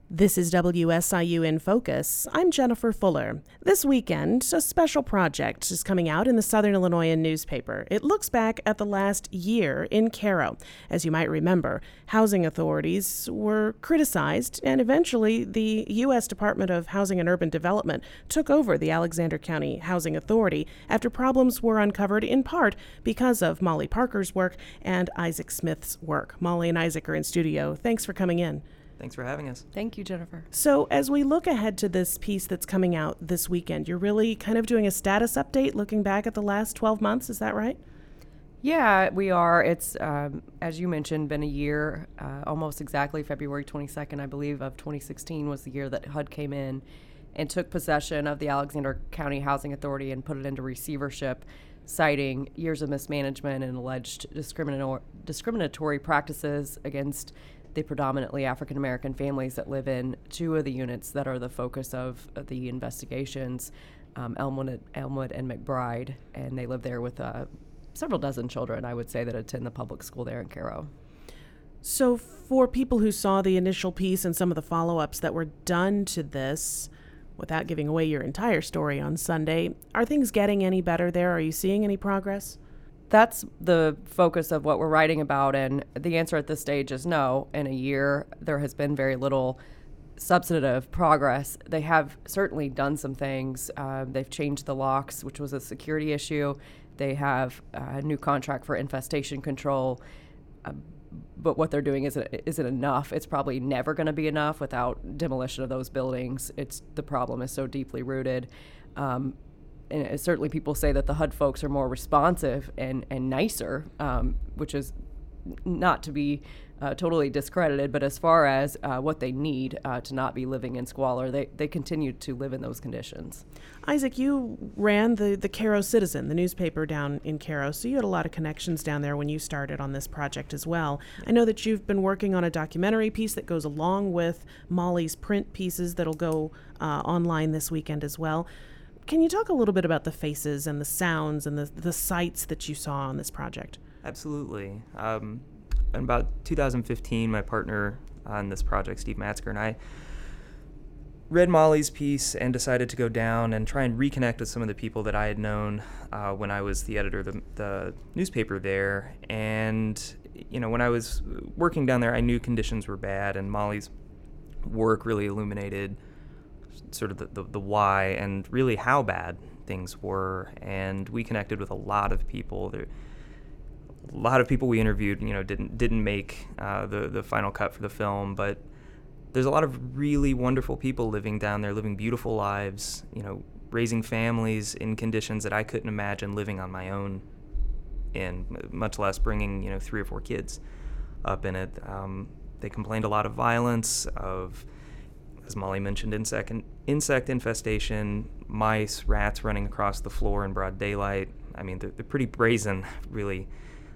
This is WSIU in Focus. I'm Jennifer Fuller. This weekend, a special project is coming out in the Southern Illinoisan newspaper. It looks back at the last year in Cairo. As you might remember, housing authorities were criticized, and eventually the U.S. Department of Housing and Urban Development took over the Alexander County Housing Authority after problems were uncovered in part because of Molly Parker's work and Isaac Smith's work. Molly and Isaac are in studio. Thanks for coming in. Thanks for having us. Thank you, Jennifer. So as we look ahead to this piece that's coming out this weekend, you're really kind of doing a status update, looking back at the last 12 months. Is that right? Yeah, we are. It's, as you mentioned, been a year, almost exactly February 22nd, I believe, of 2016 was the year that HUD came in and took possession of the Alexander County Housing Authority and put it into receivership, citing years of mismanagement and alleged discriminatory practices against the predominantly African-American families that live in two of the units that are the focus of the investigations, Elmwood and McBride, and they live there with several dozen children, I would say, that attend the public school there in Cairo. So for people who saw the initial piece and some of the follow-ups that were done to this, without giving away your entire story on Sunday, are things getting any better there? Are you seeing any progress? That's the focus of what we're writing about, and the answer at this stage is no. In a year, there has been very little substantive progress. They have certainly done some things. They've changed the locks, which was a security issue. They have a new contract for infestation control, but what they're doing isn't enough. It's probably never going to be enough without demolition of those buildings. The problem is so deeply rooted. And certainly people say that the HUD folks are more responsive and nicer, which is not to be totally discredited, but as far as what they need to not be living in squalor, they continue to live in those conditions. Isaac, you ran the Cairo Citizen, the newspaper down in Cairo, so you had a lot of connections down there when you started on this project as well. I know that you've been working on a documentary piece that goes along with Molly's print pieces that'll go online this weekend as well. Can you talk a little bit about the faces and the sounds and the sights that you saw on this project? Absolutely. In about 2015, my partner on this project, Steve Matzker, and I read Molly's piece and decided to go down and try and reconnect with some of the people that I had known when I was the editor of the newspaper there. And, you know, when I was working down there, I knew conditions were bad, and Molly's work really illuminated sort of the why and really how bad things were. And we connected with a lot of people. A lot of people we interviewed, you know, didn't make the final cut for the film, but there's a lot of really wonderful people living down there, living beautiful lives, you know, raising families in conditions that I couldn't imagine living on my own in, much less bringing, you know, 3 or 4 kids up in it. They complained a lot of violence, of, as Molly mentioned, insect infestation, mice, rats running across the floor in broad daylight. I mean, they're pretty brazen, really.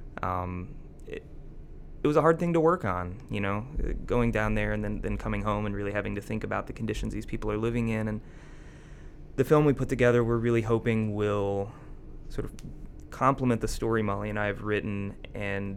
It was a hard thing to work on, you know, going down there and then coming home and really having to think about the conditions these people are living in. And the film we put together, we're really hoping will sort of complement the story Molly and I have written and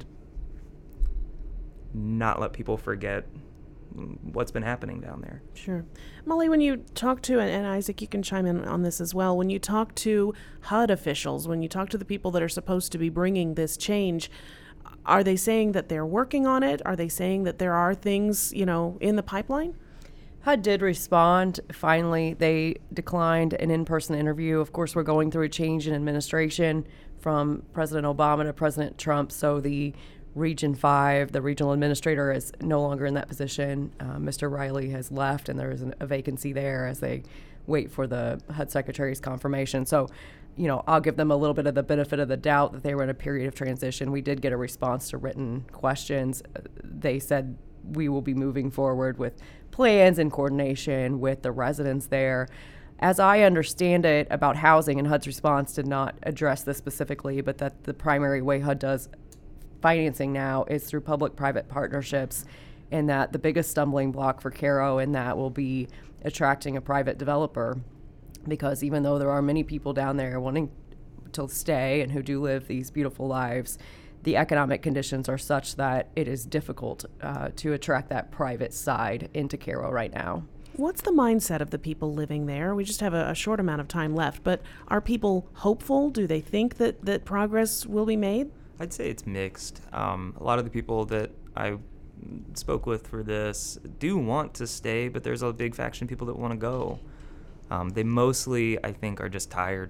not let people forget what's been happening down there. Sure. Molly, when you talk to, and Isaac, you can chime in on this as well, when you talk to HUD officials, when you talk to the people that are supposed to be bringing this change, are they saying that they're working on it? Are they saying that there are things, you know, in the pipeline? HUD did respond. Finally, they declined an in-person interview. Of course, we're going through a change in administration from President Obama to President Trump, so the Region 5, the regional administrator, is no longer in that position. Mr. Riley has left, and there is a vacancy there as they wait for the HUD Secretary's confirmation. So, you know, I'll give them a little bit of the benefit of the doubt that they were in a period of transition. We did get a response to written questions. They said we will be moving forward with plans in coordination with the residents there. As I understand it about housing, and HUD's response did not address this specifically, but that the primary way HUD does financing now is through public-private partnerships, and that the biggest stumbling block for Cairo in that will be attracting a private developer, because even though there are many people down there wanting to stay and who do live these beautiful lives, the economic conditions are such that it is difficult to attract that private side into Cairo right now. What's the mindset of the people living there? We just have a short amount of time left, but are people hopeful? Do they think that progress will be made? I'd say it's mixed. A lot of the people that I spoke with for this do want to stay, but there's a big faction of people that want to go. They mostly, I think, are just tired.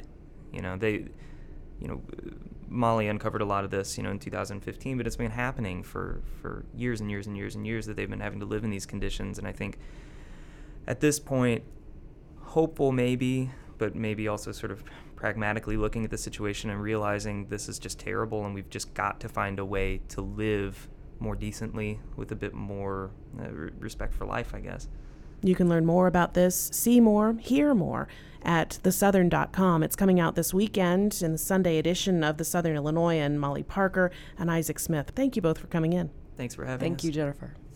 Molly uncovered a lot of this, in 2015, but it's been happening for years and years and years and years that they've been having to live in these conditions. And I think at this point, hopeful maybe, but maybe also sort of pragmatically looking at the situation and realizing this is just terrible and we've just got to find a way to live more decently with a bit more respect for life, I guess. You can learn more about this, see more, hear more at thesouthern.com. It's coming out this weekend in the Sunday edition of The Southern Illinoian. Molly Parker and Isaac Smith, thank you both for coming in. Thanks for having us. Thank you, Jennifer.